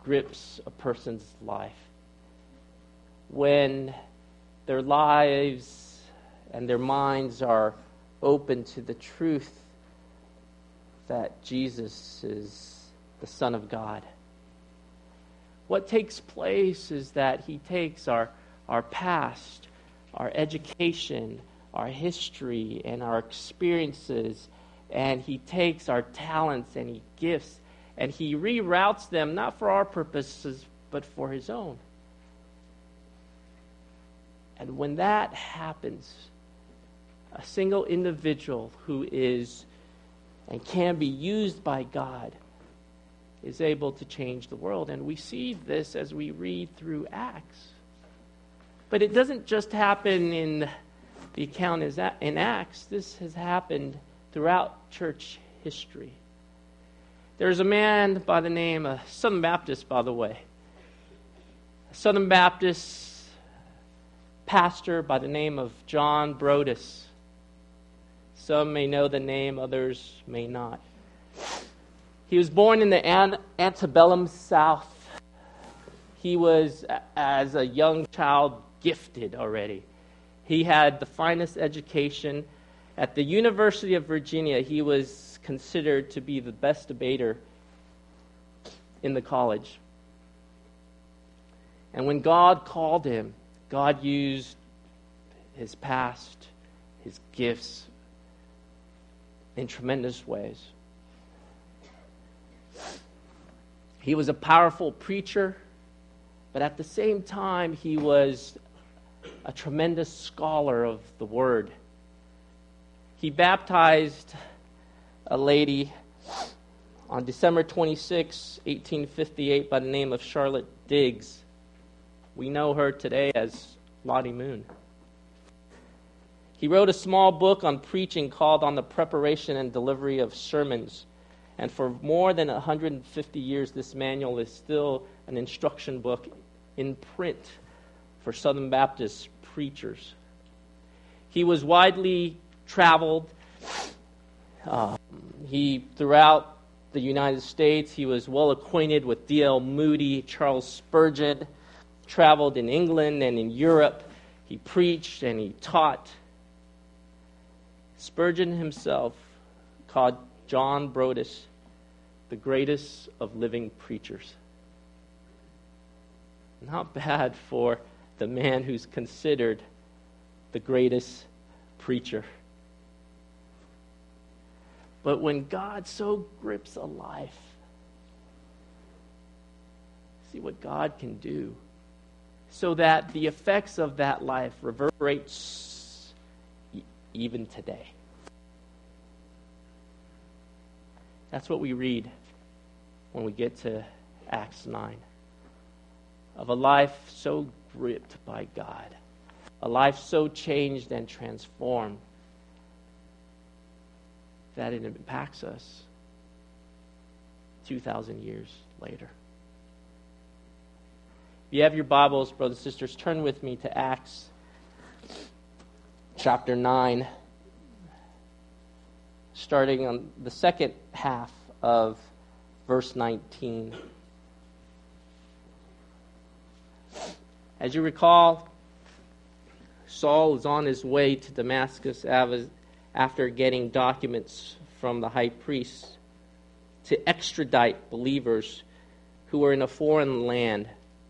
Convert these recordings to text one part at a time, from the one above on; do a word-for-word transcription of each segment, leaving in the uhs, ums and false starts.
grips a person's life. When their lives and their minds are open to the truth that Jesus is the Son of God. What takes place is that he takes our, our past, our education, our history, and our experiences, and he takes our talents and he gifts, and he reroutes them, not for our purposes, but for his own. And when that happens, a single individual who is and can be used by God is able to change the world. And we see this as we read through Acts. But it doesn't just happen in the account in Acts. This has happened throughout church history. There's a man by the name of Southern Baptist, by the way. A Southern Baptist pastor by the name of John Broadus. Some may know the name, others may not. He was born in the antebellum South. He was, as a young child, gifted already. He had the finest education. At the University of Virginia, he was considered to be the best debater in the college. And when God called him, God used his past, his gifts, in tremendous ways. He was a powerful preacher, but at the same time, he was a tremendous scholar of the Word. He baptized a lady on December twenty-sixth, eighteen fifty-eight, by the name of Charlotte Diggs. We know her today as Lottie Moon. He wrote a small book on preaching called On the Preparation and Delivery of Sermons. And for more than one hundred fifty years, this manual is still an instruction book in print for Southern Baptist preachers. He was widely traveled. Uh, he, throughout the United States, he was well acquainted with D L Moody, Charles Spurgeon, traveled in England and in Europe. He preached and he taught. Spurgeon himself called John Broadus the greatest of living preachers. Not bad for the man who's considered the greatest preacher. But when God so grips a life, see what God can do, so that the effects of that life reverberates e- even today. That's what we read when we get to Acts nine. Of a life so gripped by God. A life so changed and transformed that it impacts us two thousand years later. If you have your Bibles, brothers and sisters, turn with me to Acts chapter nine, starting on the second half of verse nineteen. As you recall, Saul is on his way to Damascus after getting documents from the high priest to extradite believers who were in a foreign land,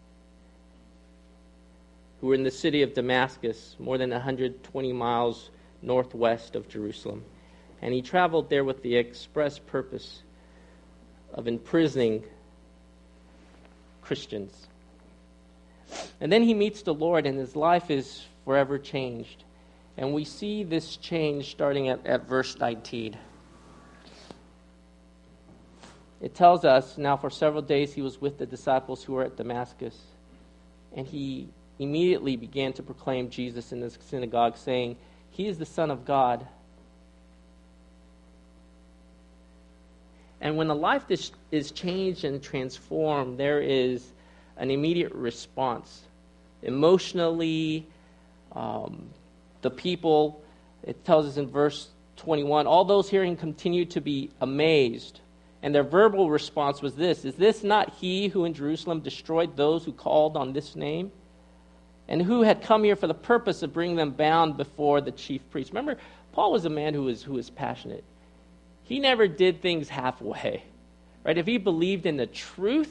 who were in the city of Damascus, more than one hundred twenty miles northwest of Jerusalem. And he traveled there with the express purpose of imprisoning Christians. And then he meets the Lord, and his life is forever changed. And we see this change starting at, at verse nineteen. It tells us, now for several days he was with the disciples who were at Damascus, and he immediately began to proclaim Jesus in the synagogue, saying, "He is the Son of God." And when a life is, is changed and transformed, there is an immediate response. Emotionally, um, the people, it tells us in verse twenty-one, all those hearing continued to be amazed And their verbal response was this: "Is this not he who in Jerusalem destroyed those who called on this name? And who had come here for the purpose of bringing them bound before the chief priests?" Remember, Paul was a man who was, who was passionate. He never did things halfway. Right? If he believed in the truth,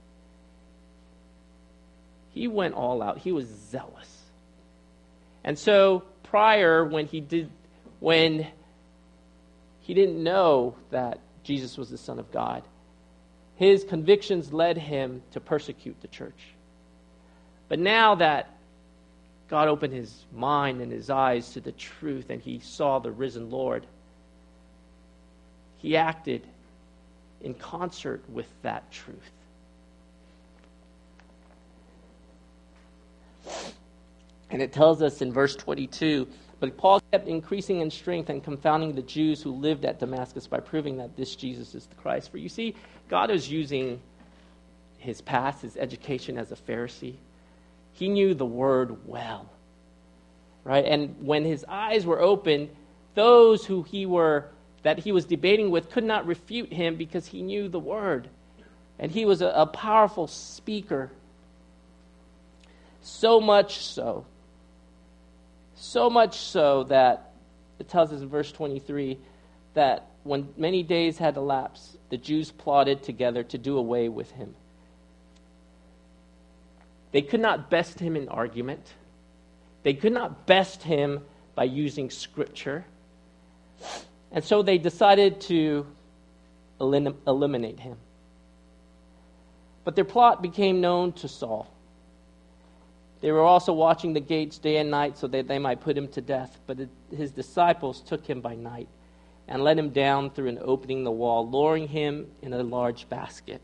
he went all out. He was zealous. And so prior, when he did, when he didn't know that Jesus was the Son of God, his convictions led him to persecute the church. But now that God opened his mind and his eyes to the truth, and he saw the risen Lord, he acted in concert with that truth. And it tells us in verse twenty-two, "But Paul kept increasing in strength and confounding the Jews who lived at Damascus by proving that this Jesus is the Christ." For you see, God is using his past, his education as a Pharisee. He knew the word well, right? And when his eyes were opened, those who he were that he was debating with could not refute him because he knew the word. And he was a, a powerful speaker. So much so, so much so that it tells us in verse twenty-three that when many days had elapsed, the Jews plotted together to do away with him. They could not best him in argument. They could not best him by using scripture. And so they decided to elim- eliminate him. But their plot became known to Saul. They were also watching the gates day and night so that they might put him to death. But it, his disciples took him by night and let him down through an opening in the wall, lowering him in a large basket.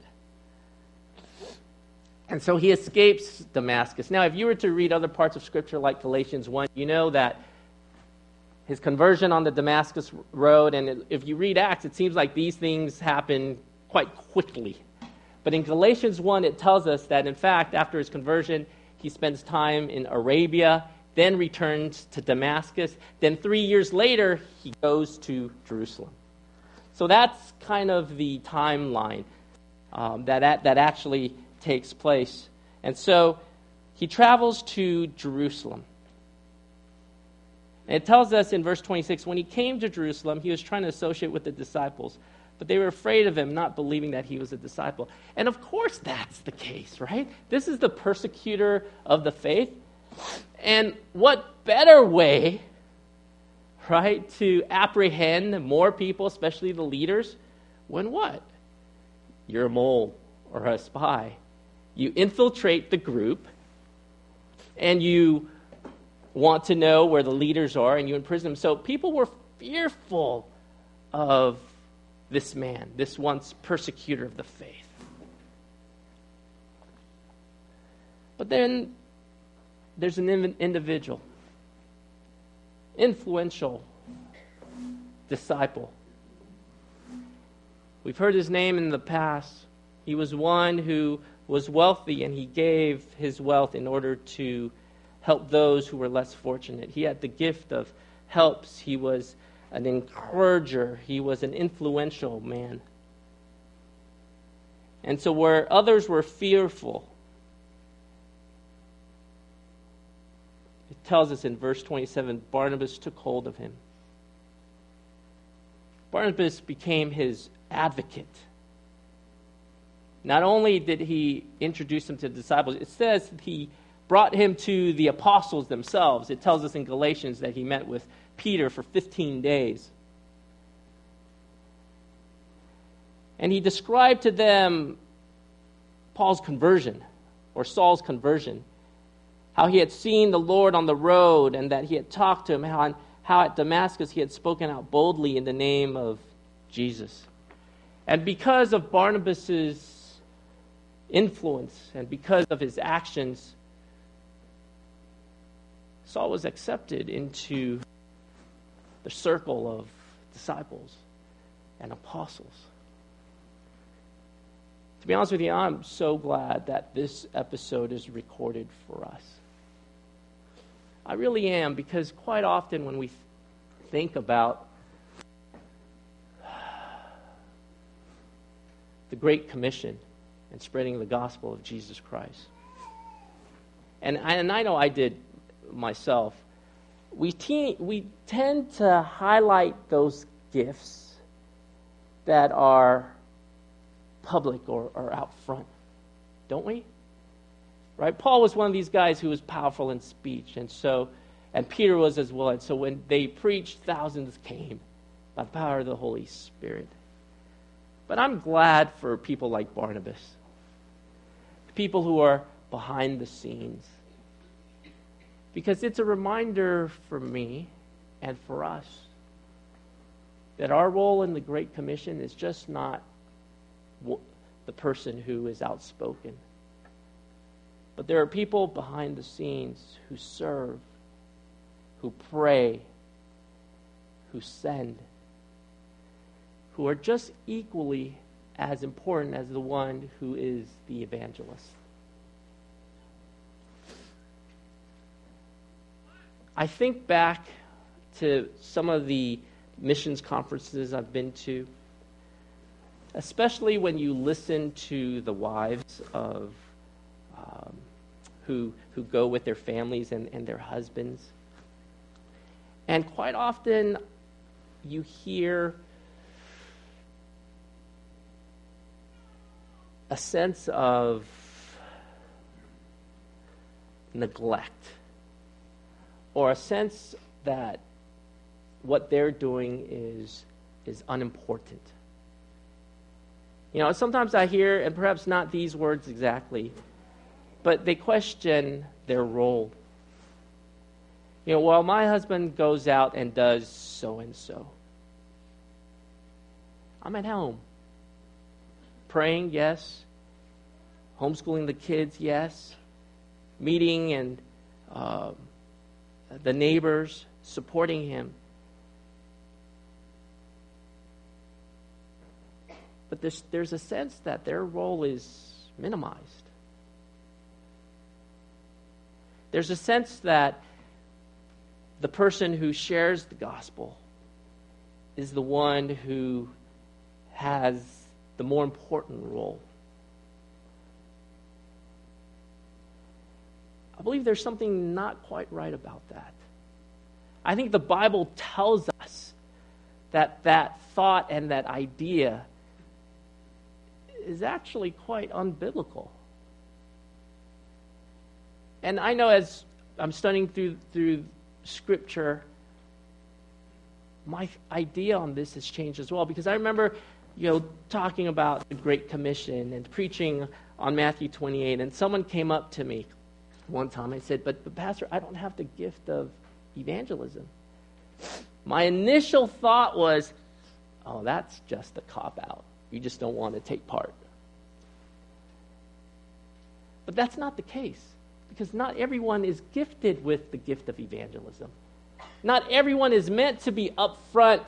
And so he escapes Damascus. Now, if you were to read other parts of Scripture like Galatians one, you know that his conversion on the Damascus road, and if you read Acts, it seems like these things happen quite quickly. But in Galatians one, it tells us that, in fact, after his conversion, he spends time in Arabia, then returns to Damascus. Then three years later, he goes to Jerusalem. So that's kind of the timeline um, that, that actually takes place. And so he travels to Jerusalem. And it tells us in verse twenty-six, when he came to Jerusalem, he was trying to associate with the disciples, but they were afraid of him, not believing that he was a disciple. And of course that's the case, right? This is the persecutor of the faith. And what better way, right, to apprehend more people, especially the leaders, when what? You're a mole or a spy. You infiltrate the group, and you want to know where the leaders are, and you imprison them. So people were fearful of this man, this once persecutor of the faith. But then there's an individual, influential disciple. We've heard his name in the past. He was one who was wealthy, and he gave his wealth in order to help those who were less fortunate. He had the gift of helps. He was an encourager. He was an influential man. And so where others were fearful, it tells us in verse twenty-seven, Barnabas took hold of him. Barnabas became his advocate. Not only did he introduce him to the disciples, it says he brought him to the apostles themselves. It tells us in Galatians that he met with Peter for fifteen days. And he described to them Paul's conversion, or Saul's conversion, how he had seen the Lord on the road and that he had talked to him, how, how at Damascus he had spoken out boldly in the name of Jesus. And because of Barnabas's influence and because of his actions, Saul was accepted into the circle of disciples and apostles. To be honest with you, I'm so glad that this episode is recorded for us. I really am, because quite often when we think about the Great Commission and spreading the gospel of Jesus Christ. And I, and I know I did myself. We, te- we tend to highlight those gifts that are public or, or out front, don't we? Right? Paul was one of these guys who was powerful in speech, and so, and Peter was as well. And so when they preached, thousands came by the power of the Holy Spirit. But I'm glad for people like Barnabas, people who are behind the scenes, because it's a reminder for me and for us that our role in the Great Commission is just not the person who is outspoken, but there are people behind the scenes who serve, who pray, who send, who are just equally as important as the one who is the evangelist. I think back to some of the missions conferences I've been to, especially when you listen to the wives of um, who who go with their families and, and their husbands. And quite often you hear a sense of neglect, or a sense that what they're doing is is unimportant. You know, sometimes I hear, and perhaps not these words exactly, but they question their role. You know, well, my husband goes out and does so and so, I'm at home. Praying, yes. Homeschooling the kids, yes. Meeting and uh, the neighbors, supporting him. But there's, there's a sense that their role is minimized. There's a sense that the person who shares the gospel is the one who has the more important role. I believe there's something not quite right about that. I think the Bible tells us that that thought and that idea is actually quite unbiblical. And I know as I'm studying through through Scripture, my idea on this has changed as well, because I remember, you know, talking about the Great Commission and preaching on Matthew twenty-eight, and someone came up to me one time and said, but, but Pastor, I don't have the gift of evangelism. My initial thought was, oh, that's just a cop-out. You just don't want to take part. But that's not the case, because not everyone is gifted with the gift of evangelism. Not everyone is meant to be up front.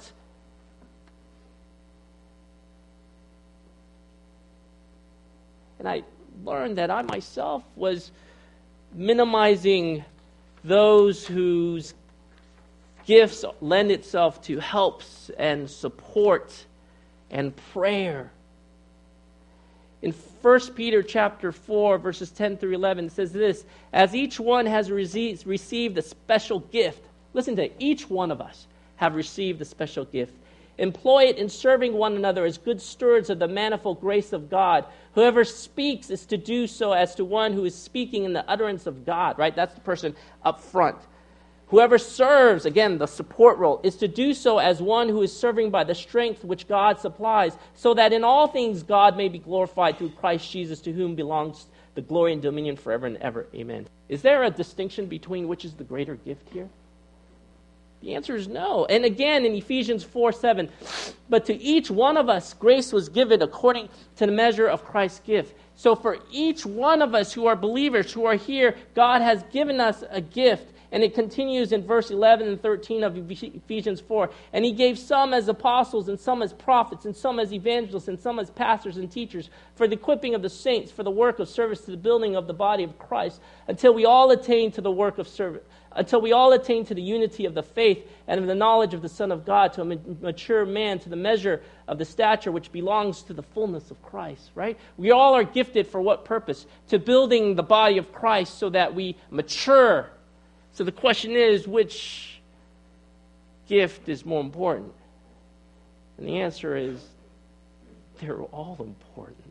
And I learned that I myself was minimizing those whose gifts lend itself to helps and support and prayer. In First Peter chapter four, verses ten through eleven, it says this: as each one has received, received a special gift, listen to it, each one of us have received a special gift. Employ it in serving one another as good stewards of the manifold grace of God. Whoever speaks is to do so as to one who is speaking in the utterance of God, right? That's the person up front. Whoever serves, again, the support role, is to do so as one who is serving by the strength which God supplies, so that in all things God may be glorified through Christ Jesus, to whom belongs the glory and dominion forever and ever. Amen. Is there a distinction between which is the greater gift here? The answer is no. And again, in Ephesians four seven, but to each one of us grace was given according to the measure of Christ's gift. So for each one of us who are believers, who are here, God has given us a gift. And it continues in verse eleven and thirteen of Ephesians four. And he gave some as apostles, and some as prophets, and some as evangelists, and some as pastors and teachers, for the equipping of the saints, for the work of service to the building of the body of Christ, until we all attain to the work of service, until we all attain to the unity of the faith and of the knowledge of the Son of God, to a mature man, to the measure of the stature which belongs to the fullness of Christ, right? We all are gifted for what purpose? To building the body of Christ so that we mature. So the question is, which gift is more important? And the answer is, they're all important.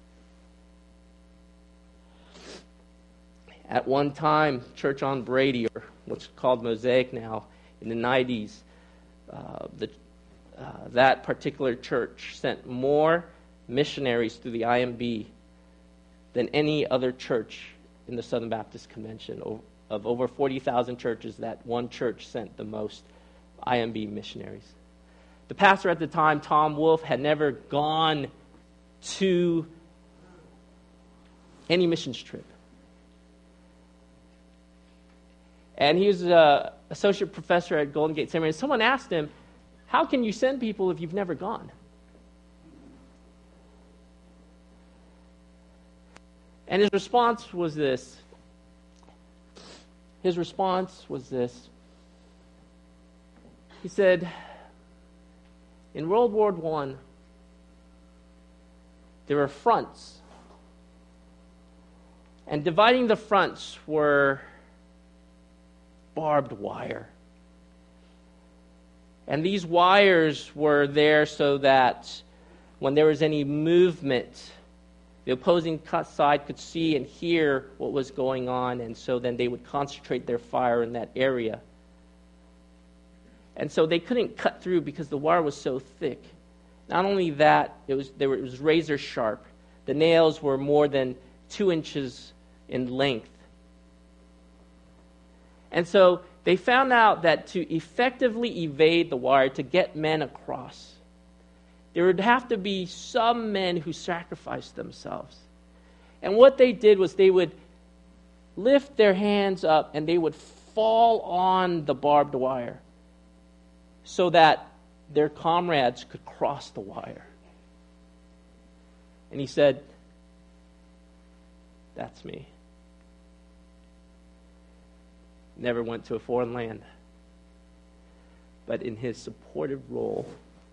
At one time, Church on Brady, or what's called Mosaic now, in the nineties, uh, the, uh, that particular church sent more missionaries through the I M B than any other church in the Southern Baptist Convention. Of over forty thousand churches, that one church sent the most I M B missionaries. The pastor at the time, Tom Wolfe, had never gone to any missions trip. And he was an associate professor at Golden Gate Seminary. And someone asked him, how can you send people if you've never gone? And his response was this. His response was this. He said, in World War One, there were fronts. And dividing the fronts were barbed wire. And these wires were there so that when there was any movement, the opposing side could see and hear what was going on, and so then they would concentrate their fire in that area. And so they couldn't cut through because the wire was so thick. Not only that, it was, they were, it was razor sharp. The nails were more than two inches in length. And so they found out that to effectively evade the wire, to get men across, there would have to be some men who sacrificed themselves. And what they did was they would lift their hands up and they would fall on the barbed wire so that their comrades could cross the wire. And he said, that's me. Never went to a foreign land. But in his supportive role,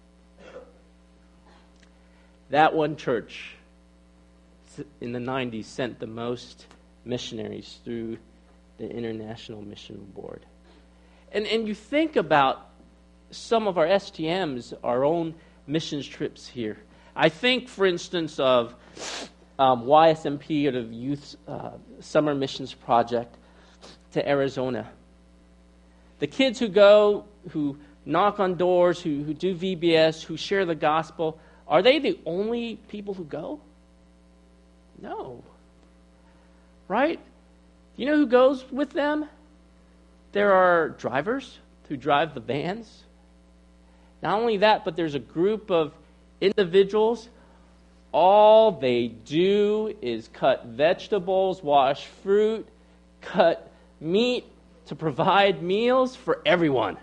that one church in the nineties sent the most missionaries through the International Mission Board. And, and you think about some of our S T Ms, our own missions trips here. I think, for instance, of um, Y S M P, or the Youth uh, Summer Missions Project, to Arizona. The kids who go, who knock on doors, who, who do V B S, who share the gospel, are they the only people who go? No. Right? Do you know who goes with them? There are drivers who drive the vans. Not only that, but there's a group of individuals. All they do is cut vegetables, wash fruit, cut meat to provide meals for everyone.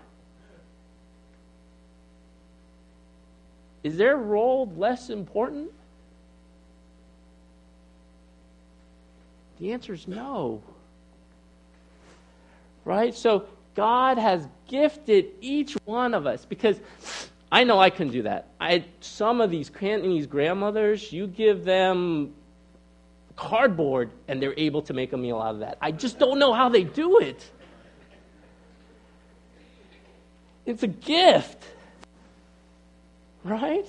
Is their role less important? The answer is no. Right? So God has gifted each one of us, because I know I couldn't do that. I some of these Cantonese grandmothers, you give them cardboard and they're able to make a meal out of that. I just don't know how they do it. It's a gift. Right?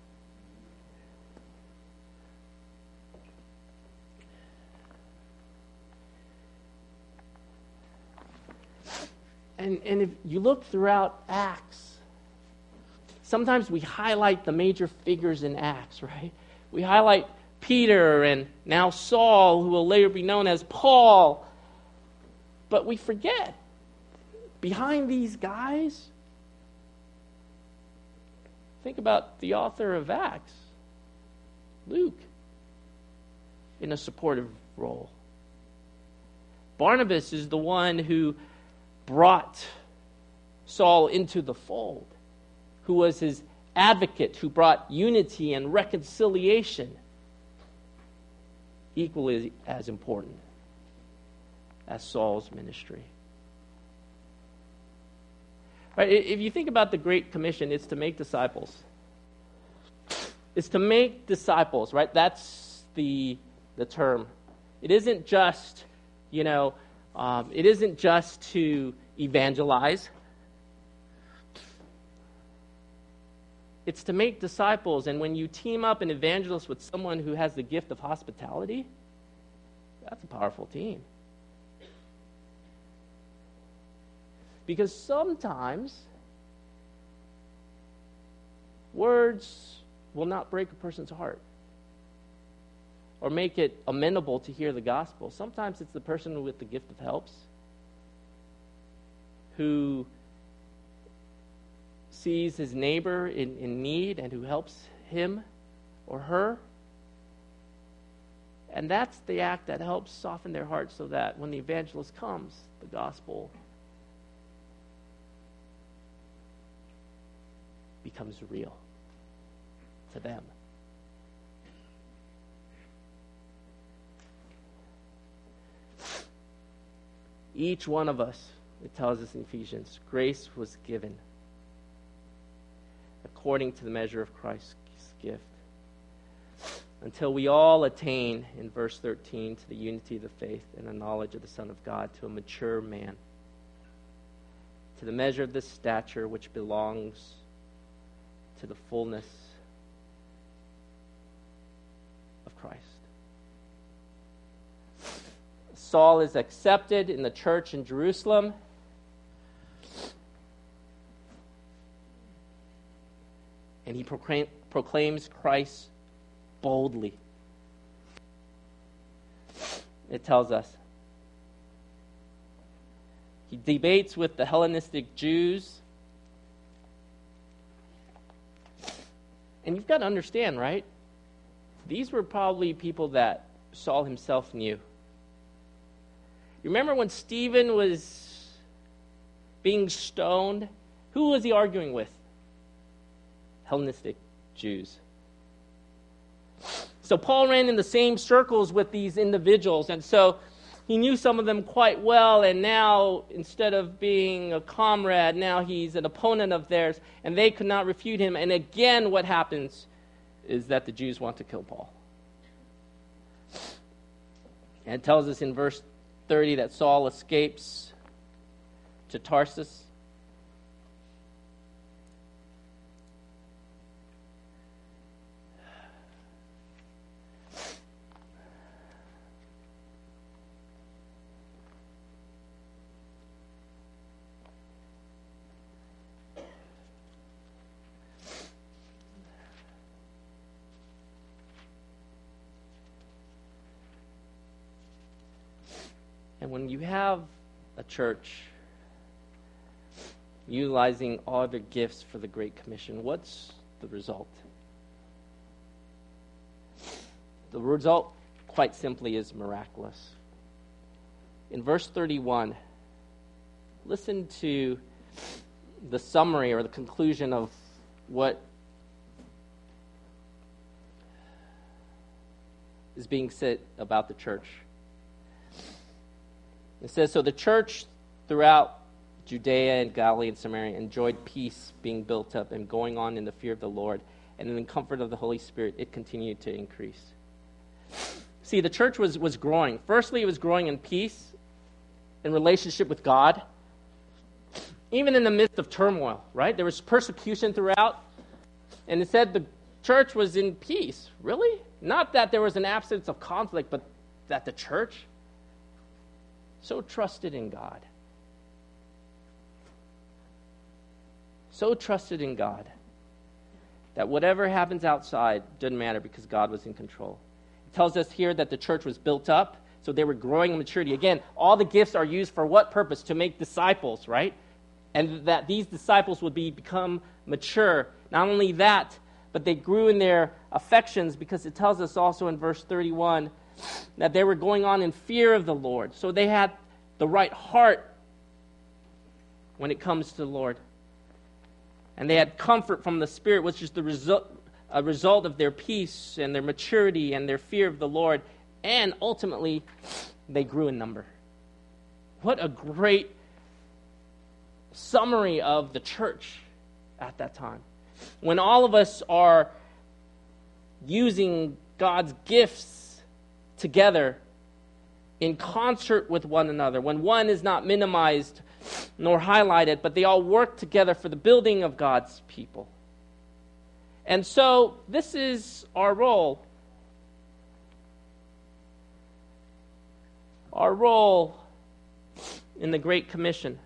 And, and if you look throughout Acts, sometimes we highlight the major figures in Acts, right? We highlight Peter and now Saul, who will later be known as Paul. But we forget, behind these guys, think about the author of Acts, Luke, in a supportive role. Barnabas is the one who brought Saul into the fold, who was his advocate, who brought unity and reconciliation, equally as important as Saul's ministry. Right? If you think about the Great Commission, it's to make disciples. It's to make disciples, right? That's the the term. It isn't just, you know, um, it isn't just to evangelize. It's to make disciples, and when you team up an evangelist with someone who has the gift of hospitality, that's a powerful team. Because sometimes words will not break a person's heart or make it amenable to hear the gospel. Sometimes it's the person with the gift of helps who sees his neighbor in, in need and who helps him or her. And that's the act that helps soften their hearts so that when the evangelist comes, the gospel becomes real to them. Each one of us, it tells us in Ephesians, grace was given according to the measure of Christ's gift, until we all attain, in verse thirteen, to the unity of the faith and the knowledge of the Son of God, to a mature man, to the measure of the stature which belongs to the fullness of Christ. Saul is accepted in the church in Jerusalem. And he proclaim, proclaims Christ boldly. It tells us. He debates with the Hellenistic Jews. And you've got to understand, right? These were probably people that Saul himself knew. You remember when Stephen was being stoned? Who was he arguing with? Hellenistic Jews. So Paul ran in the same circles with these individuals, and so he knew some of them quite well, and now, instead of being a comrade, now he's an opponent of theirs, and they could not refute him. And again, what happens is that the Jews want to kill Paul. And it tells us in verse thirty that Saul escapes to Tarsus. And when you have a church utilizing all their gifts for the Great Commission, what's the result? The result, quite simply, is miraculous. In verse thirty-one, listen to the summary or the conclusion of what is being said about the church. It says, so the church throughout Judea and Galilee and Samaria enjoyed peace being built up and going on in the fear of the Lord, and in the comfort of the Holy Spirit, it continued to increase. See, the church was, was growing. Firstly, it was growing in peace, in relationship with God, even in the midst of turmoil, right? There was persecution throughout, and it said the church was in peace. Really? Not that there was an absence of conflict, but that the church so trusted in God. So trusted in God that whatever happens outside didn't matter because God was in control. It tells us here that the church was built up, so they were growing in maturity. Again, all the gifts are used for what purpose? To make disciples, right? And that these disciples would be become mature. Not only that, but they grew in their affections, because it tells us also in verse thirty-one that they were going on in fear of the Lord. So they had the right heart when it comes to the Lord. And they had comfort from the Spirit, which is the result, a result of their peace and their maturity and their fear of the Lord. And ultimately, they grew in number. What a great summary of the church at that time. When all of us are using God's gifts together in concert with one another, when one is not minimized nor highlighted, but they all work together for the building of God's people. And so this is our role. Our role in the Great Commission.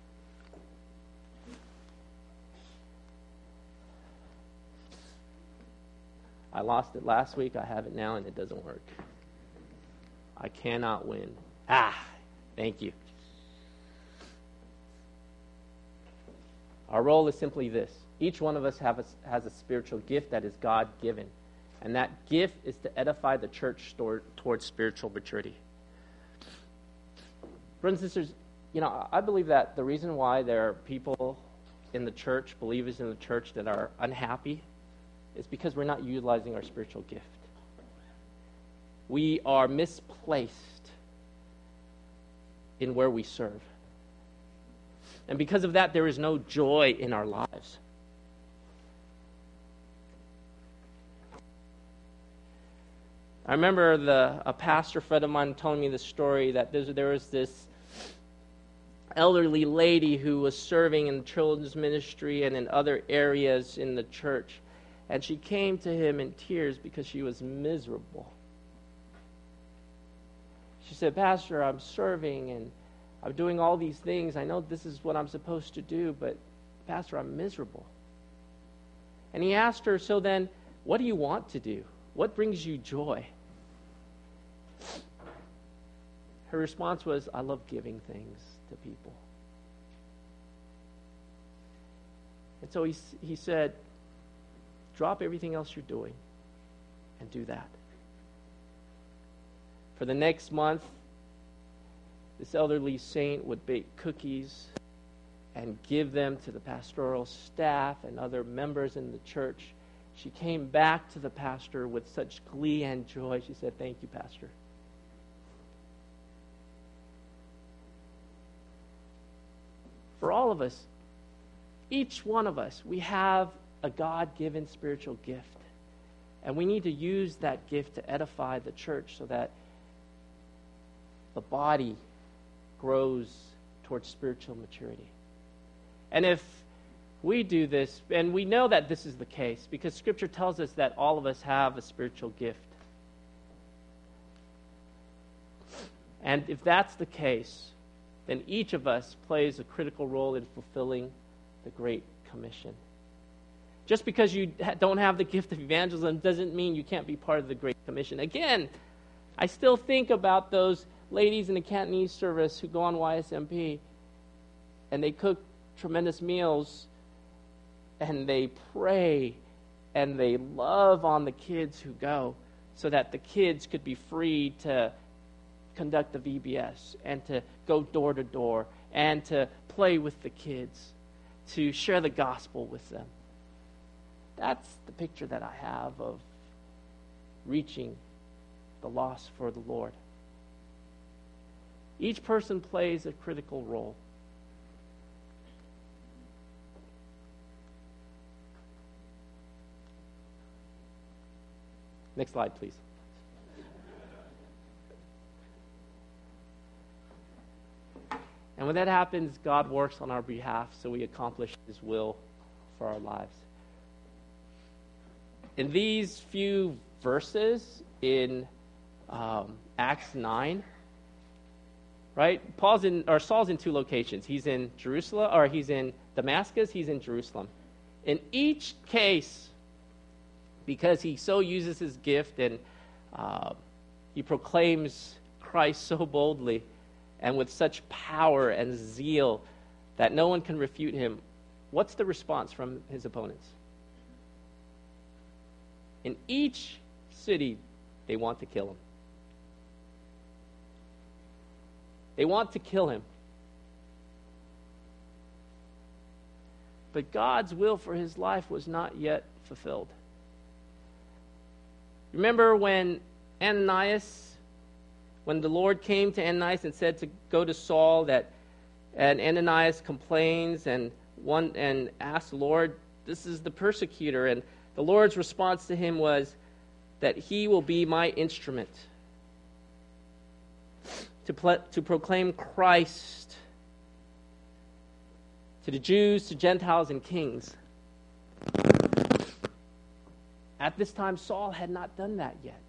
I lost it last week, I have it now, and it doesn't work. I cannot win. Ah, thank you. Our role is simply this. Each one of us have a, has a spiritual gift that is God-given. And that gift is to edify the church toward, towards spiritual maturity. Brothers and sisters, you know, I believe that the reason why there are people in the church, believers in the church, that are unhappy is because we're not utilizing our spiritual gift. We are misplaced in where we serve. And because of that, there is no joy in our lives. I remember the a pastor friend of mine telling me the story that there, there was this elderly lady who was serving in children's ministry and in other areas in the church. And she came to him in tears because she was miserable. She said, "Pastor, I'm serving and I'm doing all these things. I know this is what I'm supposed to do, but Pastor, I'm miserable." And he asked her, "So then, what do you want to do? What brings you joy?" Her response was, "I love giving things to people." And so he, he said, "Drop everything else you're doing and do that." For the next month, this elderly saint would bake cookies and give them to the pastoral staff and other members in the church. She came back to the pastor with such glee and joy. She said, "Thank you, Pastor." For all of us, each one of us, we have a God-given spiritual gift. And we need to use that gift to edify the church so that the body grows towards spiritual maturity. And if we do this, and we know that this is the case, because Scripture tells us that all of us have a spiritual gift. And if that's the case, then each of us plays a critical role in fulfilling the Great Commission. Just because you don't have the gift of evangelism doesn't mean you can't be part of the Great Commission. Again, I still think about those ladies in the Cantonese service who go on Y S M P and they cook tremendous meals and they pray and they love on the kids who go so that the kids could be free to conduct the V B S and to go door to door and to play with the kids, to share the gospel with them. That's the picture that I have of reaching the lost for the Lord. Each person plays a critical role. Next slide, please. And when that happens, God works on our behalf so we accomplish His will for our lives. In these few verses in um, Acts nine, right? Paul's in, or Saul's in two locations. He's in Jerusalem, or he's in Damascus. He's in Jerusalem. In each case, because he so uses his gift and uh, he proclaims Christ so boldly and with such power and zeal that no one can refute him, what's the response from his opponents? In each city, they want to kill him. They want to kill him. But God's will for his life was not yet fulfilled. Remember when Ananias, when the Lord came to Ananias and said to go to Saul, that and Ananias complains and one and asks the Lord, this is the persecutor, and the Lord's response to him was that he will be my instrument to pl- to proclaim Christ to the Jews, to Gentiles, and kings. At this time, Saul had not done that yet.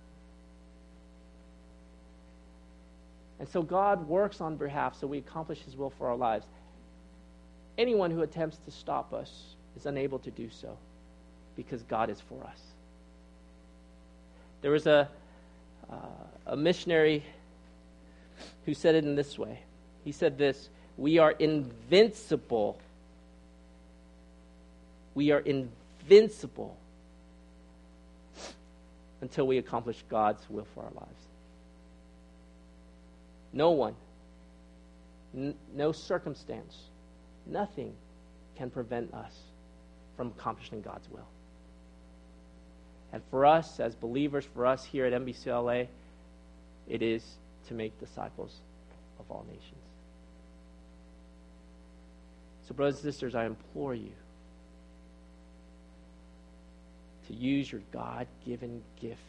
And so God works on behalf so we accomplish his will for our lives. Anyone who attempts to stop us is unable to do so because God is for us. There was a, uh, a missionary who said it in this way. He said this: we are invincible. We are invincible until we accomplish God's will for our lives. No one, n- no circumstance, nothing can prevent us from accomplishing God's will. And for us as believers, for us here at N B C L A, it is to make disciples of all nations. So brothers and sisters, I implore you to use your God-given gift.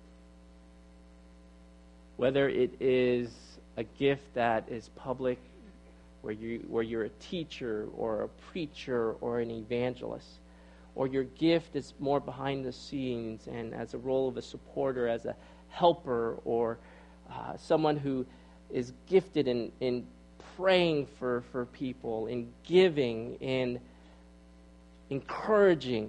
Whether it is a gift that is public, where you where you're a teacher or a preacher or an evangelist, or your gift is more behind the scenes and as a role of a supporter, as a helper, or uh, someone who is gifted in, in praying for, for people, in giving, in encouraging,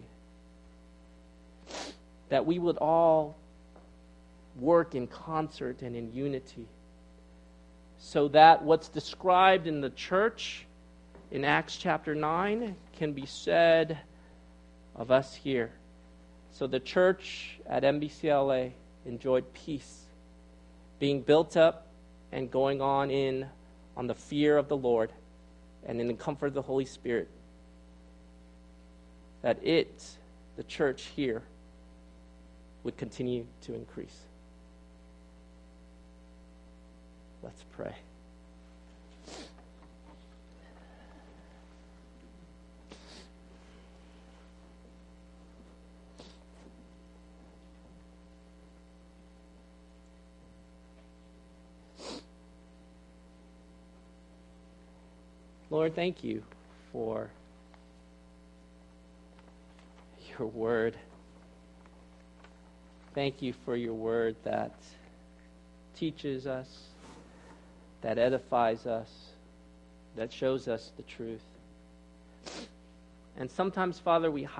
that we would all work in concert and in unity so that what's described in the church in Acts chapter nine can be said of us here. So the church at N B C L A enjoyed peace, being built up and going on in on the fear of the Lord and in the comfort of the Holy Spirit. That it, the church here, would continue to increase. Let's pray. Lord, thank you for your word. Thank you for your word that teaches us, that edifies us, that shows us the truth. And sometimes, Father, we